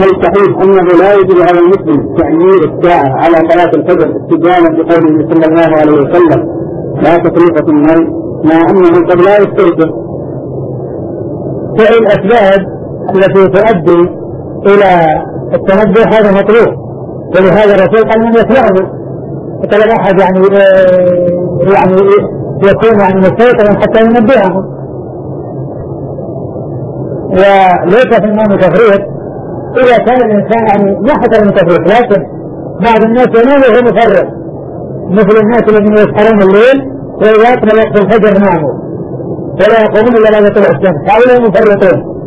هل صحيح أنه لا يجب على المسلم تعيين الساعة على صلاة الفجر استدلالا بقوله صلى الله عليه وسلم لا تفريق في النوم مع أنه قد لا يستيقظ؟ فعل الأسباب التي تؤدي إلى التنبه هذا مطلوب، ولهذا الرسول قال من يتبعه، فقال أحد يعني يكون يعني مستيقظا حتى ينبهه. وليس في النوم تفريط إذا كان الإنسان يعني ما حصل من تفريط، لكن بعض الناس ينام وهو مفرط، مثل الناس الذين يسهرون الليل وإذا أقبل وقت الفجر ناموا ولا يقومون إلا بعد طلوع الشمس، هؤلاء مفرطون.